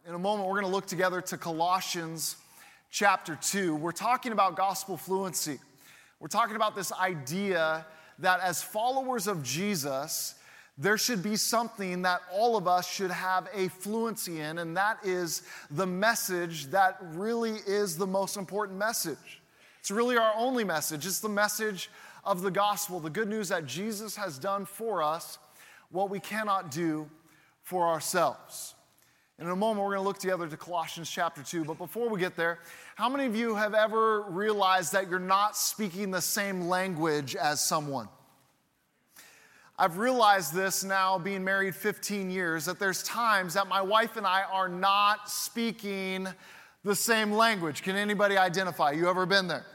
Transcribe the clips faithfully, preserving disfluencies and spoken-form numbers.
In a moment, we're going to look together to Colossians chapter two. We're talking about gospel fluency. We're talking about this idea that as followers of Jesus, there should be something that all of us should have a fluency in, and that is the message that really is the most important message. It's really our only message. It's the message of the gospel, the good news that Jesus has done for us what we cannot do for ourselves. In a moment, we're going to look together to Colossians chapter two. But before we get there, how many of you have ever realized that you're not speaking the same language as someone? I've realized this now, being married fifteen years, that there's times that my wife and I are not speaking the same language. Can anybody identify? You ever been there?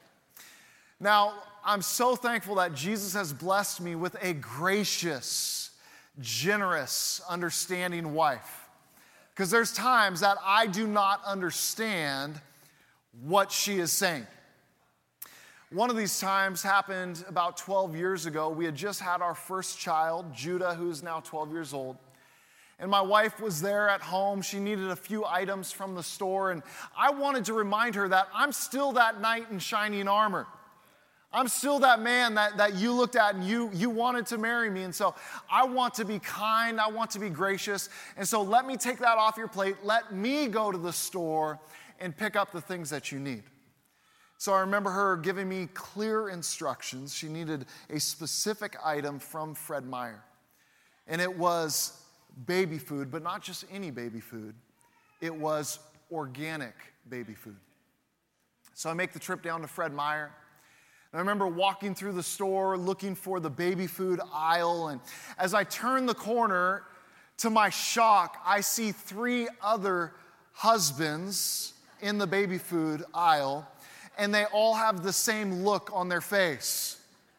Now, I'm so thankful that Jesus has blessed me with a gracious, generous, understanding wife. Because there's times that I do not understand what she is saying. One of these times happened about twelve years ago. We had just had our first child, Judah, who's now twelve years old. And my wife was there at home. She needed a few items from the store. And I wanted to remind her that I'm still that knight in shining armor. I'm still that man that, that you looked at and you, you wanted to marry me. And so I want to be kind. I want to be gracious. And so let me take that off your plate. Let me go to the store and pick up the things that you need. So I remember her giving me clear instructions. She needed a specific item from Fred Meyer. And it was baby food, but not just any baby food. It was organic baby food. So I make the trip down to Fred Meyer. And I remember walking through the store looking for the baby food aisle. And as I turn the corner, to my shock, I see three other husbands in the baby food aisle. And they all have the same look on their face.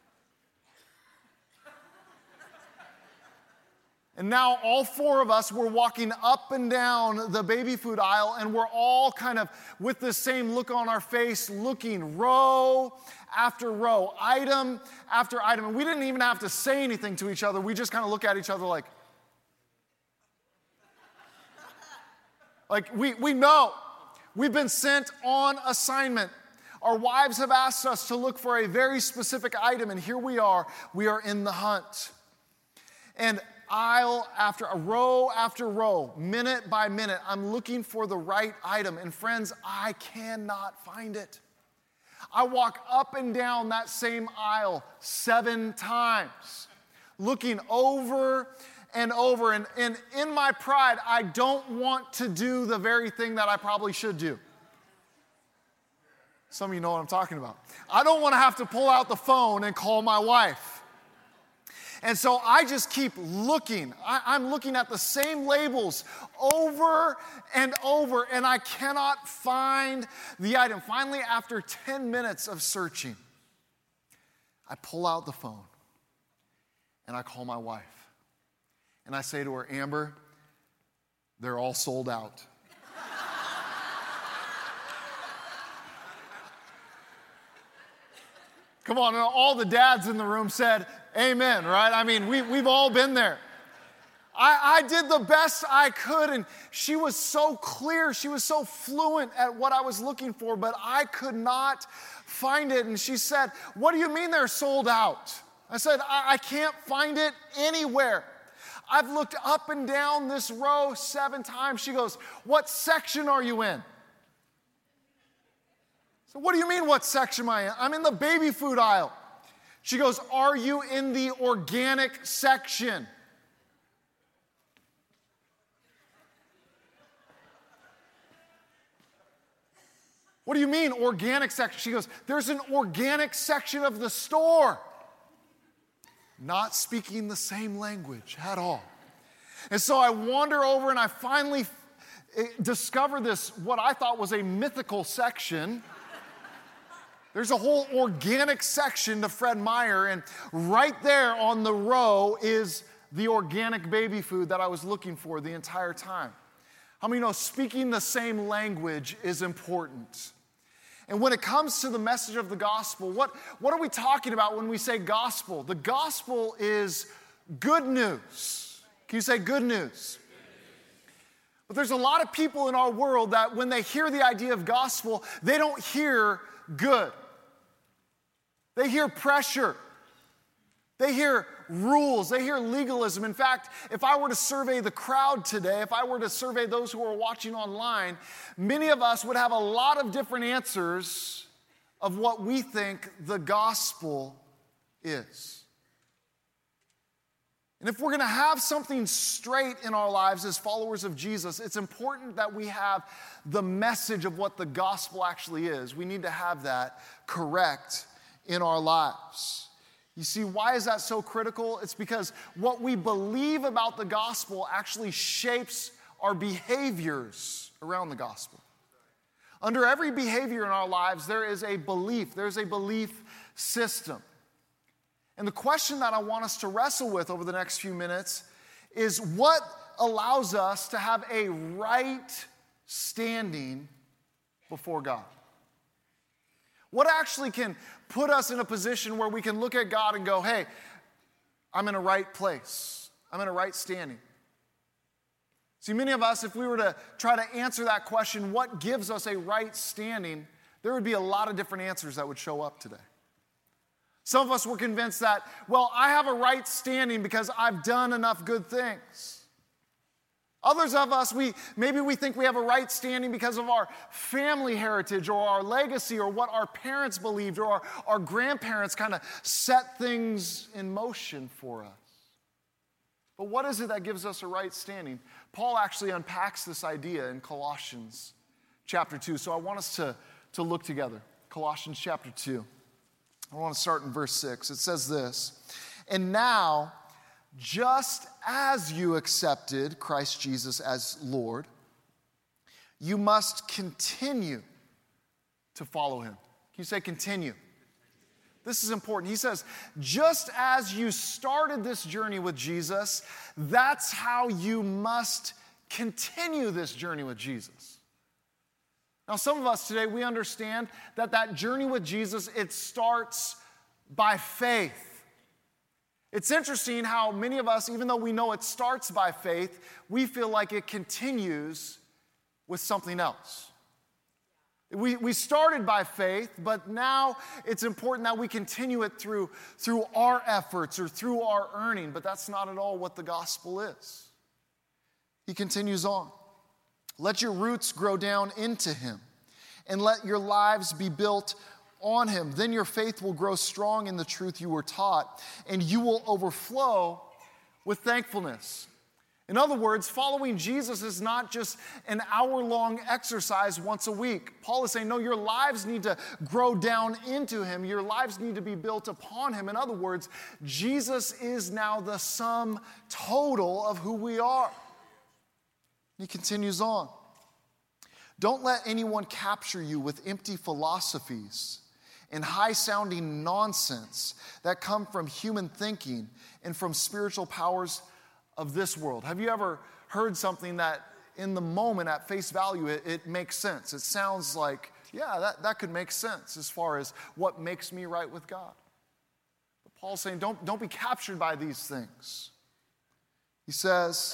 And now all four of us were walking up and down the baby food aisle, and we're all kind of with the same look on our face, looking row after row, item after item. And we didn't even have to say anything to each other. We just kind of look at each other like, like we, we know. We've been sent on assignment. Our wives have asked us to look for a very specific item, and here we are. We are in the hunt. And aisle after a row after row, minute by minute, I'm looking for the right item. And friends, I cannot find it. I walk up and down that same aisle seven times, looking over and over. And, and in my pride, I don't want to do the very thing that I probably should do. Some of you know what I'm talking about. I don't want to have to pull out the phone and call my wife. And so I just keep looking. I, I'm looking at the same labels over and over, and I cannot find the item. Finally, after ten minutes of searching, I pull out the phone, and I call my wife. And I say to her, Amber, they're all sold out. Come on, and all the dads in the room said, amen, right? I mean, we, we've all been there. I, I did the best I could, and she was so clear. She was so fluent at what I was looking for, but I could not find it. And she said, what do you mean they're sold out? I said, I, I can't find it anywhere. I've looked up and down this row seven times. She goes, what section are you in? So what do you mean, what section am I in? I'm in the baby food aisle. She goes, are you in the organic section? What do you mean, organic section? She goes, there's an organic section of the store. Not speaking the same language at all. And so I wander over and I finally discover this, what I thought was a mythical section. There's a whole organic section to Fred Meyer, and right there on the row is the organic baby food that I was looking for the entire time. How many know speaking the same language is important? And when it comes to the message of the gospel, what, what are we talking about when we say gospel? The gospel is good news. Can you say good news? But there's a lot of people in our world that when they hear the idea of gospel, they don't hear good. They hear pressure. They hear rules. They hear legalism. In fact, if I were to survey the crowd today, if I were to survey those who are watching online, many of us would have a lot of different answers of what we think the gospel is. And if we're going to have something straight in our lives as followers of Jesus, it's important that we have the message of what the gospel actually is. We need to have that correct in our lives. You see, why is that so critical? It's because what we believe about the gospel actually shapes our behaviors around the gospel. Under every behavior in our lives, there is a belief. There's a belief system. And the question that I want us to wrestle with over the next few minutes is what allows us to have a right standing before God? What actually can put us in a position where we can look at God and go, hey, I'm in a right place. I'm in a right standing. See, many of us, if we were to try to answer that question, what gives us a right standing, there would be a lot of different answers that would show up today. Some of us were convinced that, well, I have a right standing because I've done enough good things. Others of us, we maybe we think we have a right standing because of our family heritage or our legacy or what our parents believed or our, our grandparents kind of set things in motion for us. But what is it that gives us a right standing? Paul actually unpacks this idea in Colossians chapter two. So I want us to, to look together. Colossians chapter two. I want to start in verse six. It says this, and now, just as you accepted Christ Jesus as Lord, you must continue to follow him. Can you say continue? This is important. He says, just as you started this journey with Jesus, that's how you must continue this journey with Jesus. Now, some of us today, we understand that that journey with Jesus, it starts by faith. It's interesting how many of us, even though we know it starts by faith, we feel like it continues with something else. We, we started by faith, but now it's important that we continue it through, through our efforts or through our earning, but that's not at all what the gospel is. He continues on. Let your roots grow down into him, and let your lives be built on him. Then your faith will grow strong in the truth you were taught, and you will overflow with thankfulness. In other words, following Jesus is not just an hour-long exercise once a week. Paul is saying, no, your lives need to grow down into him. Your lives need to be built upon him. In other words, Jesus is now the sum total of who we are. He continues on. Don't let anyone capture you with empty philosophies and high-sounding nonsense that come from human thinking and from spiritual powers of this world. Have you ever heard something that in the moment at face value, it, it makes sense? It sounds like, yeah, that, that could make sense as far as what makes me right with God. But Paul's saying, don't, don't be captured by these things. He says,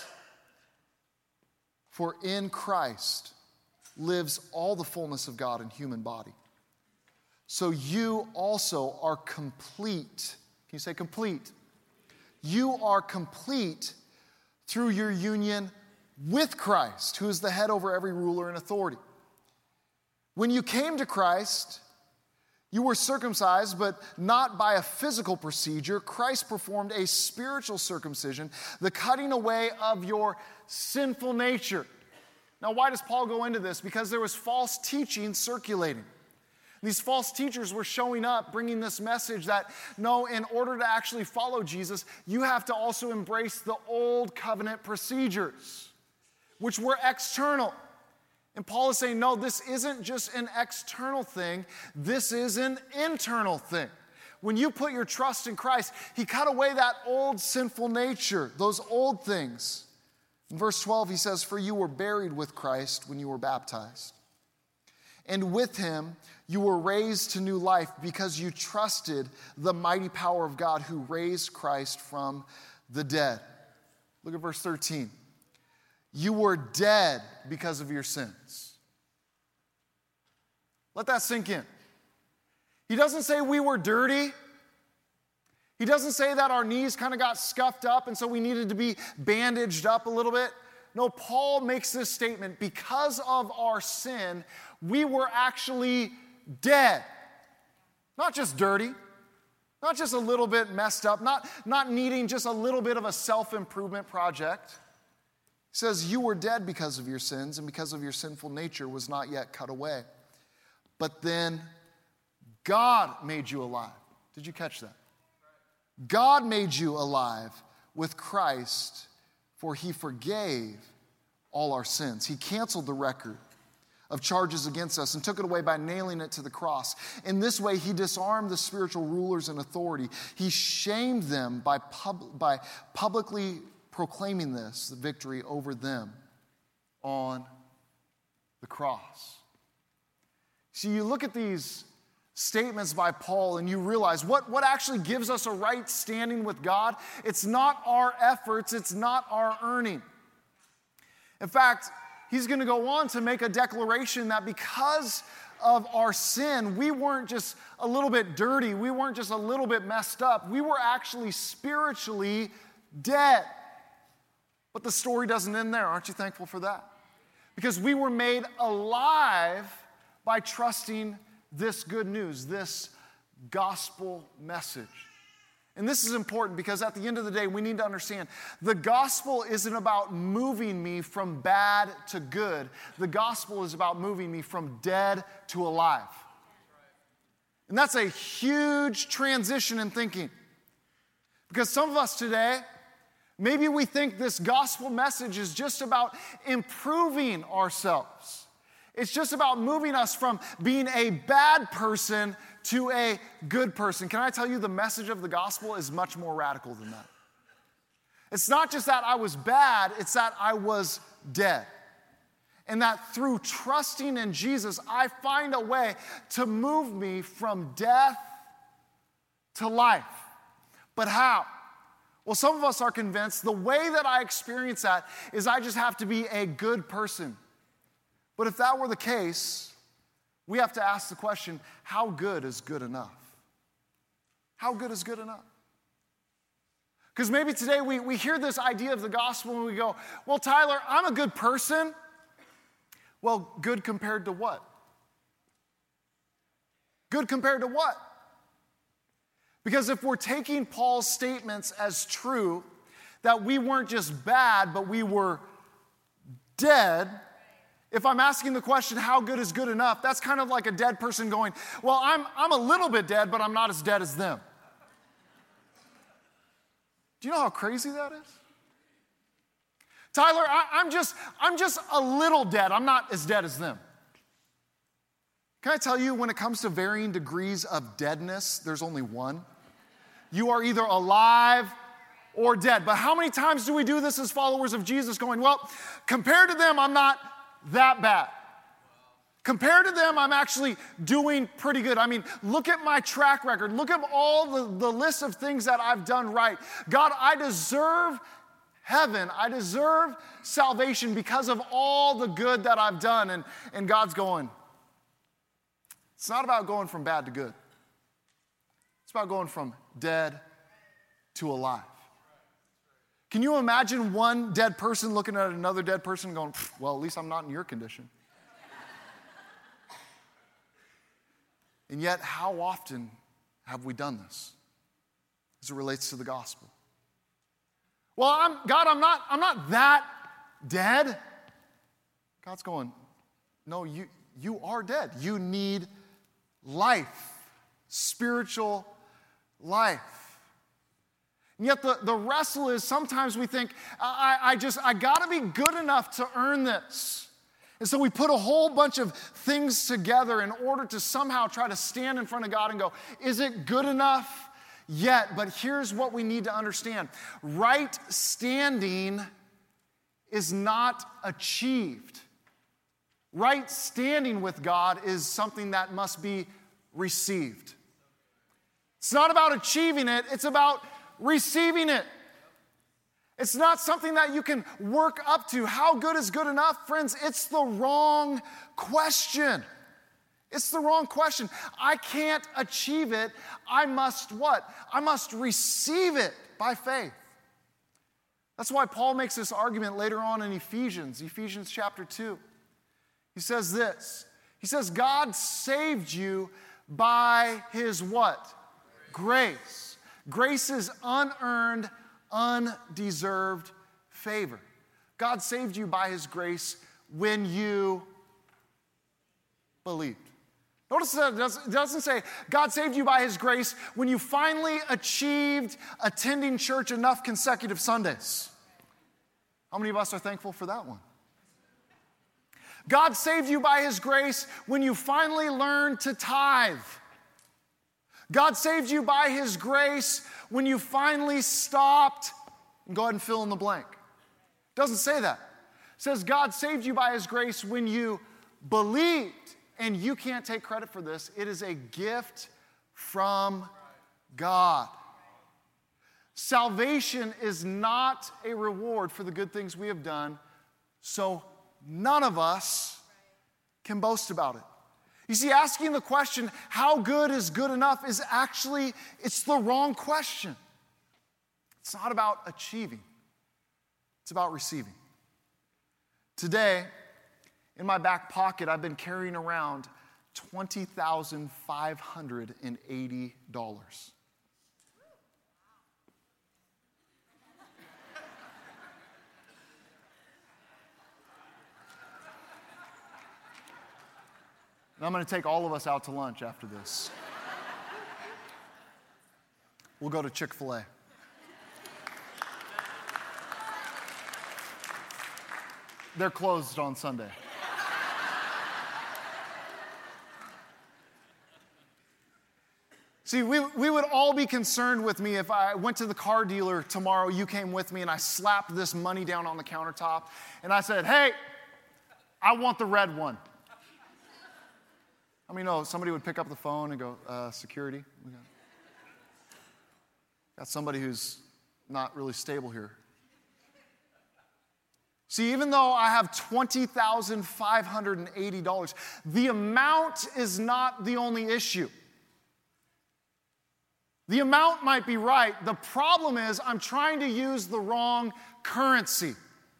for in Christ lives all the fullness of God in human body. So you also are complete. Can you say complete? You are complete through your union with Christ, who is the head over every ruler and authority. When you came to Christ, you were circumcised, but not by a physical procedure. Christ performed a spiritual circumcision, the cutting away of your sinful nature. Now, why does Paul go into this? Because there was false teaching circulating. These false teachers were showing up, bringing this message that, no, in order to actually follow Jesus, you have to also embrace the old covenant procedures, which were external. And Paul is saying, no, this isn't just an external thing. This is an internal thing. When you put your trust in Christ, he cut away that old sinful nature, those old things. In verse twelve, he says, for you were buried with Christ when you were baptized. And with him, you were raised to new life because you trusted the mighty power of God who raised Christ from the dead. Look at verse thirteen. You were dead because of your sins. Let that sink in. He doesn't say we were dirty. He doesn't say that our knees kind of got scuffed up and so we needed to be bandaged up a little bit. No, Paul makes this statement: because of our sin, we were actually dead. Not just dirty, not just a little bit messed up, not, not needing just a little bit of a self-improvement project. He says, you were dead because of your sins, and because of your sinful nature was not yet cut away. But then God made you alive. Did you catch that? God made you alive with Christ, for he forgave all our sins. He canceled the record of charges against us and took it away by nailing it to the cross. In this way, he disarmed the spiritual rulers and authority. He shamed them by, pub- by publicly proclaiming this, the victory over them on the cross. See, you look at these statements by Paul and you realize what, what actually gives us a right standing with God. It's not our efforts, it's not our earning. In fact, he's going to go on to make a declaration that because of our sin, we weren't just a little bit dirty, we weren't just a little bit messed up, we were actually spiritually dead. But the story doesn't end there. Aren't you thankful for that? Because we were made alive by trusting this good news, this gospel message. And this is important because at the end of the day, we need to understand the gospel isn't about moving me from bad to good. The gospel is about moving me from dead to alive. And that's a huge transition in thinking. Because some of us today, maybe we think this gospel message is just about improving ourselves. It's just about moving us from being a bad person to a good person. Can I tell you, the message of the gospel is much more radical than that. It's not just that I was bad, it's that I was dead. And that through trusting in Jesus, I find a way to move me from death to life. But how? Well, some of us are convinced the way that I experience that is I just have to be a good person. But if that were the case, we have to ask the question, how good is good enough? How good is good enough? Because maybe today we, we hear this idea of the gospel and we go, well, Tyler, I'm a good person. Well, good compared to what? Good compared to what? Because if we're taking Paul's statements as true, that we weren't just bad, but we were dead, if I'm asking the question, how good is good enough, that's kind of like a dead person going, well, I'm, I'm a little bit dead, but I'm not as dead as them. Do you know how crazy that is? Tyler, I, I'm just, I'm just a little dead. I'm not as dead as them. Can I tell you, when it comes to varying degrees of deadness, there's only one. You are either alive or dead. But how many times do we do this as followers of Jesus going, well, compared to them, I'm not that bad. Compared to them, I'm actually doing pretty good. I mean, look at my track record. Look at all the, the list of things that I've done right. God, I deserve heaven. I deserve salvation because of all the good that I've done. And, and God's going, it's not about going from bad to good. It's about going from dead to alive. Can you imagine one dead person looking at another dead person going, well, at least I'm not in your condition? And yet, how often have we done this as it relates to the gospel? Well, I'm, God, I'm not, I'm not that dead. God's going, no, you, you are dead. You need life, spiritual life. And yet the, the wrestle is sometimes we think, I, I just, I gotta be good enough to earn this. And so we put a whole bunch of things together in order to somehow try to stand in front of God and go, is it good enough yet? But here's what we need to understand. Right standing is not achieved. Right standing with God is something that must be received. It's not about achieving it, it's about receiving it. It's not something that you can work up to. How good is good enough? Friends, it's the wrong question. It's the wrong question. I can't achieve it. I must what? I must receive it by faith. That's why Paul makes this argument later on in Ephesians, Ephesians chapter two. He says this. He says, God saved you by his what? Grace. Grace is unearned, undeserved favor. God saved you by his grace when you believed. Notice that it doesn't say God saved you by his grace when you finally achieved attending church enough consecutive Sundays. How many of us are thankful for that one? God saved you by his grace when you finally learned to tithe. God saved you by his grace when you finally stopped, and go ahead and fill in the blank. It doesn't say that. It says God saved you by his grace when you believed. And you can't take credit for this. It is a gift from God. Salvation is not a reward for the good things we have done, so none of us can boast about it. You see, asking the question, how good is good enough, is actually, it's the wrong question. It's not about achieving. It's about receiving. Today, in my back pocket, I've been carrying around twenty thousand five hundred eighty dollars. And I'm going to take all of us out to lunch after this. We'll go to Chick-fil-A. They're closed on Sunday. See, we, we would all be concerned with me if I went to the car dealer tomorrow, you came with me, and I slapped this money down on the countertop, and I said, hey, I want the red one. I mean, no, somebody would pick up the phone and go, uh, security. We got, got somebody who's not really stable here. See, even though I have twenty thousand five hundred eighty dollars, the amount is not the only issue. The amount might be right. The problem is I'm trying to use the wrong currency.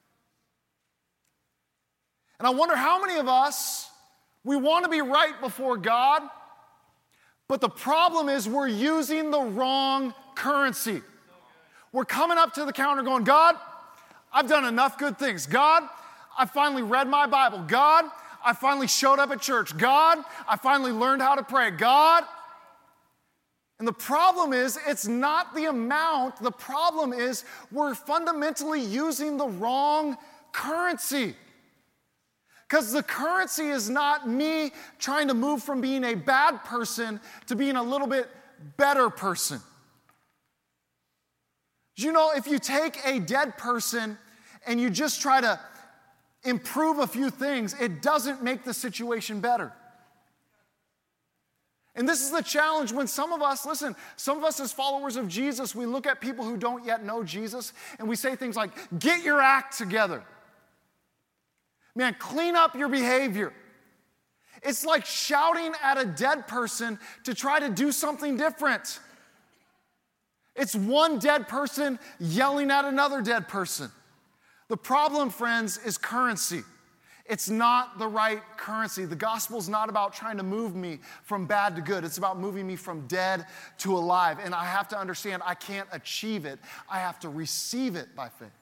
And I wonder how many of us, we want to be right before God, but the problem is we're using the wrong currency. We're coming up to the counter going, God, I've done enough good things. God, I finally read my Bible. God, I finally showed up at church. God, I finally learned how to pray. God. And the problem is, it's not the amount. The problem is we're fundamentally using the wrong currency. Because the currency is not me trying to move from being a bad person to being a little bit better person. You know, if you take a dead person and you just try to improve a few things, it doesn't make the situation better. And this is the challenge when some of us, listen, some of us as followers of Jesus, we look at people who don't yet know Jesus and we say things like, get your act together. Man, clean up your behavior. It's like shouting at a dead person to try to do something different. It's one dead person yelling at another dead person. The problem, friends, is currency. It's not the right currency. The gospel is not about trying to move me from bad to good. It's about moving me from dead to alive. And I have to understand I can't achieve it. I have to receive it by faith.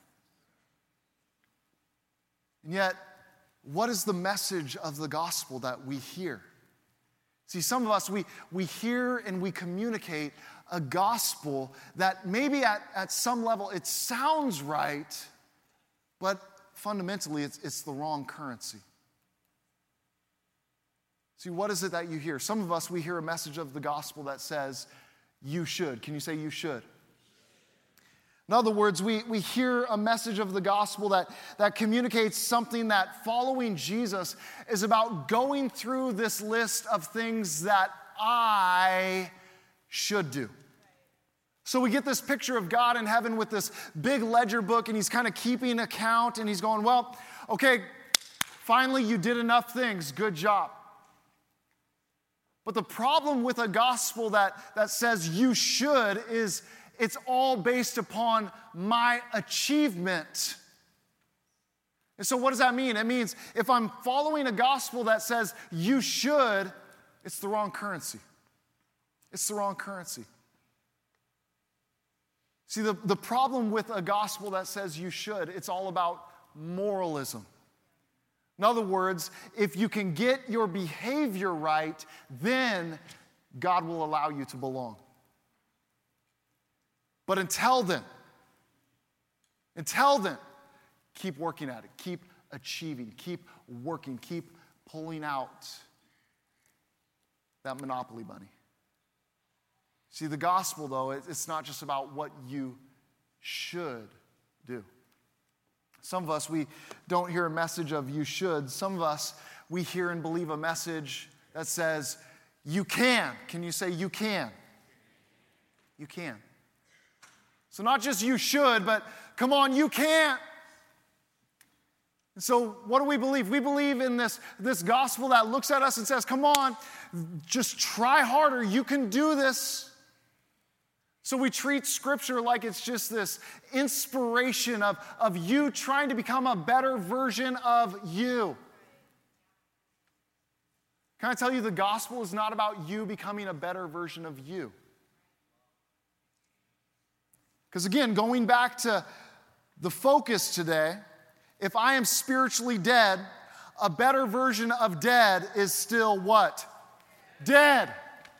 And yet, what is the message of the gospel that we hear? See, some of us, we, we hear and we communicate a gospel that maybe at, at some level it sounds right, but fundamentally, it's, it's the wrong currency. See, what is it that you hear? Some of us, we hear a message of the gospel that says, you should. Can you say you should? In other words, we, we hear a message of the gospel that, that communicates something that following Jesus is about going through this list of things that I should do. So we get this picture of God in heaven with this big ledger book, and he's kind of keeping account, and he's going, well, okay, finally you did enough things, good job. But the problem with a gospel that, that says you should is it's all based upon my achievement. And so what does that mean? It means if I'm following a gospel that says you should, it's the wrong currency. It's the wrong currency. See, the, the problem with a gospel that says you should, it's all about moralism. In other words, if you can get your behavior right, then God will allow you to belong. But until then, until then, keep working at it, keep achieving, keep working, keep pulling out that monopoly money. See, the gospel, though, it's not just about what you should do. Some of us, we don't hear a message of you should. Some of us, we hear and believe a message that says, you can. Can you say you can? You can. So not just you should, but come on, you can. And so what do we believe? We believe in this, this gospel that looks at us and says, come on, just try harder. You can do this. So we treat Scripture like it's just this inspiration of, of you trying to become a better version of you. Can I tell you, the gospel is not about you becoming a better version of you. Because again, going back to the focus today, if I am spiritually dead, a better version of dead is still what? Dead.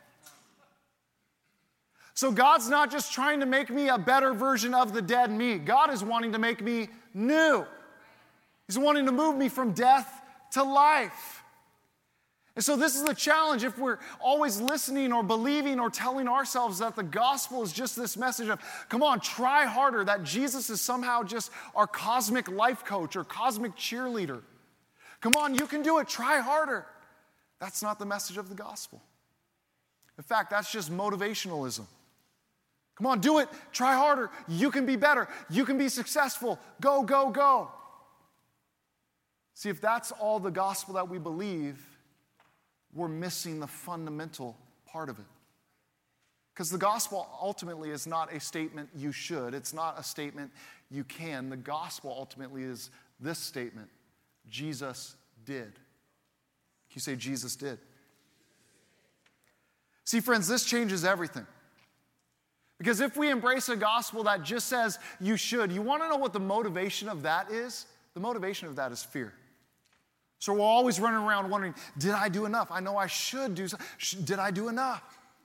So God's not just trying to make me a better version of the dead me. God is wanting to make me new. He's wanting to move me from death to life. And so this is the challenge. If we're always listening or believing or telling ourselves that the gospel is just this message of, come on, try harder, that Jesus is somehow just our cosmic life coach or cosmic cheerleader. Come on, you can do it, try harder. That's not the message of the gospel. In fact, that's just motivationalism. Come on, do it. Try harder. You can be better. You can be successful. Go, go, go. See, if that's all the gospel that we believe, we're missing the fundamental part of it. Because the gospel ultimately is not a statement you should. It's not a statement you can. The gospel ultimately is this statement: Jesus did. Can you say Jesus did? See, friends, this changes everything. Because if we embrace a gospel that just says you should, you want to know what the motivation of that is? The motivation of that is fear. So we're always running around wondering, did I do enough? I know I should do something. Did I do enough?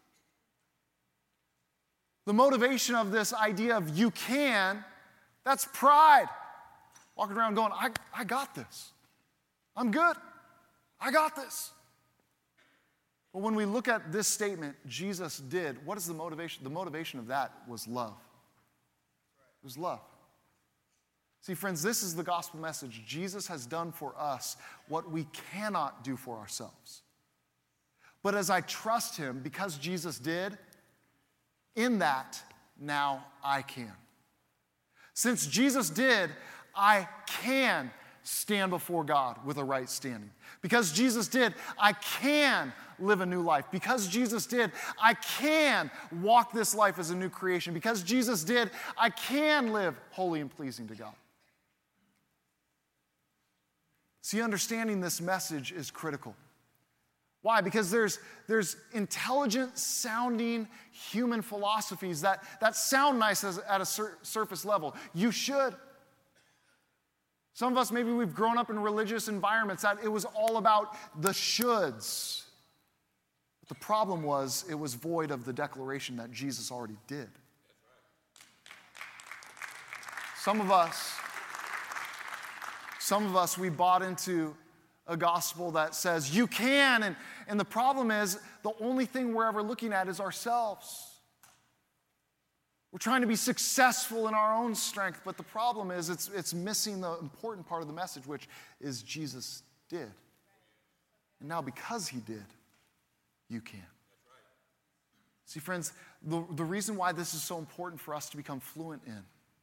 The motivation of this idea of you can, that's pride. Walking around going, I, I got this. I'm good. I got this. But when we look at this statement, Jesus did, what is the motivation? The motivation of that was love. It was love. See, friends, this is the gospel message. Jesus has done for us what we cannot do for ourselves. But as I trust him, because Jesus did, in that, now I can. Since Jesus did, I can stand before God with a right standing. Because Jesus did, I can live a new life. Because Jesus did, I can walk this life as a new creation. Because Jesus did, I can live holy and pleasing to God. See, understanding this message is critical. Why? Because there's, there's intelligent sounding human philosophies that, that sound nice as, at a sur- surface level. You should. Some of us, maybe we've grown up in religious environments that it was all about the shoulds. But the problem was it was void of the declaration that Jesus already did. Some of us, some of us, we bought into a gospel that says you can, and, and the problem is the only thing we're ever looking at is ourselves. We're trying to be successful in our own strength, but the problem is it's, it's missing the important part of the message, which is Jesus did. And now because he did, you can. See, friends, the, the reason why this is so important for us to become fluent in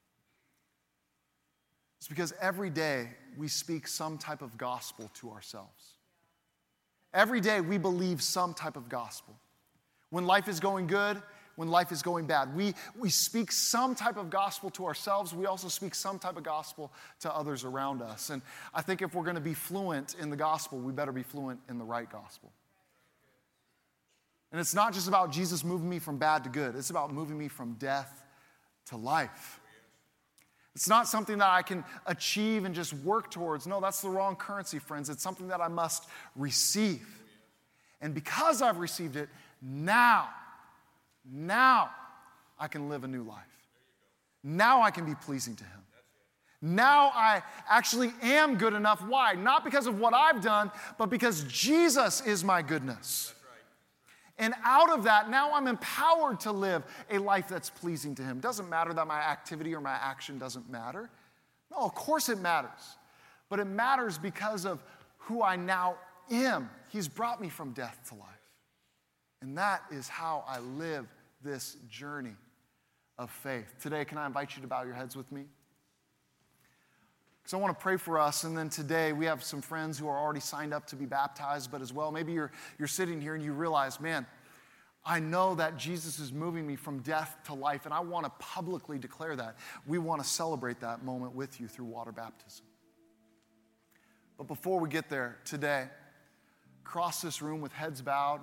is because every day we speak some type of gospel to ourselves. Every day we believe some type of gospel. When life is going good, when life is going bad, we, we speak some type of gospel to ourselves. We also speak some type of gospel to others around us. And I think if we're going to be fluent in the gospel, we better be fluent in the right gospel. And it's not just about Jesus moving me from bad to good. It's about moving me from death to life. It's not something that I can achieve and just work towards. No, that's the wrong currency, friends. It's something that I must receive. And because I've received it, now, now I can live a new life. Now I can be pleasing to Him. Now I actually am good enough. Why? Not because of what I've done, but because Jesus is my goodness. And out of that, now I'm empowered to live a life that's pleasing to Him. Doesn't matter that my activity or my action doesn't matter. No, of course it matters. But it matters because of who I now am. He's brought me from death to life. And that is how I live this journey of faith. Today, can I invite you to bow your heads with me? Because I want to pray for us, and then today we have some friends who are already signed up to be baptized, but as well, maybe you're, you're sitting here and you realize, man, I know that Jesus is moving me from death to life, and I want to publicly declare that. We want to celebrate that moment with you through water baptism. But before we get there today, across this room with heads bowed,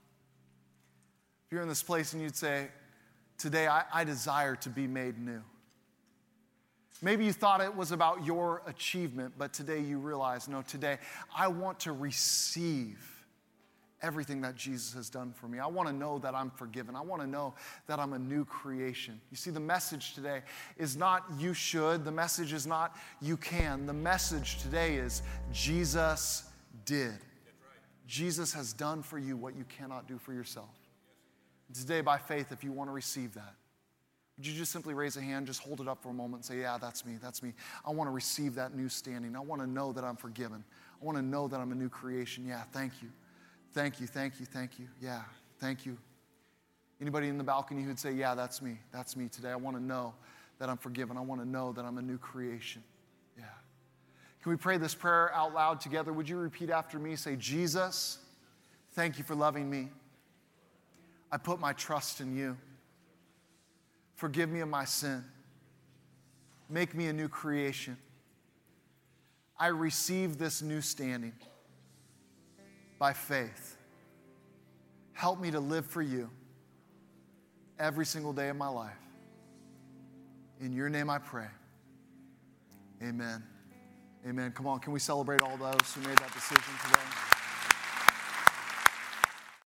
if you're in this place and you'd say, today I, I desire to be made new. Maybe you thought it was about your achievement, but today you realize, no, today I want to receive everything that Jesus has done for me. I want to know that I'm forgiven. I want to know that I'm a new creation. You see, the message today is not you should. The message is not you can. The message today is Jesus did. Jesus has done for you what you cannot do for yourself. And today, by faith, if you want to receive that, would you just simply raise a hand, just hold it up for a moment and say, yeah, that's me, that's me. I want to receive that new standing. I want to know that I'm forgiven. I want to know that I'm a new creation. Yeah, thank you. Thank you, thank you, thank you. Yeah, thank you. Anybody in the balcony who'd say, yeah, that's me. That's me today. I want to know that I'm forgiven. I want to know that I'm a new creation. Yeah. Can we pray this prayer out loud together? Would you repeat after me? Say, Jesus, thank you for loving me. I put my trust in you. Forgive me of my sin. Make me a new creation. I receive this new standing by faith. Help me to live for you every single day of my life. In your name I pray. Amen. Amen. Come on, can we celebrate all those who made that decision today?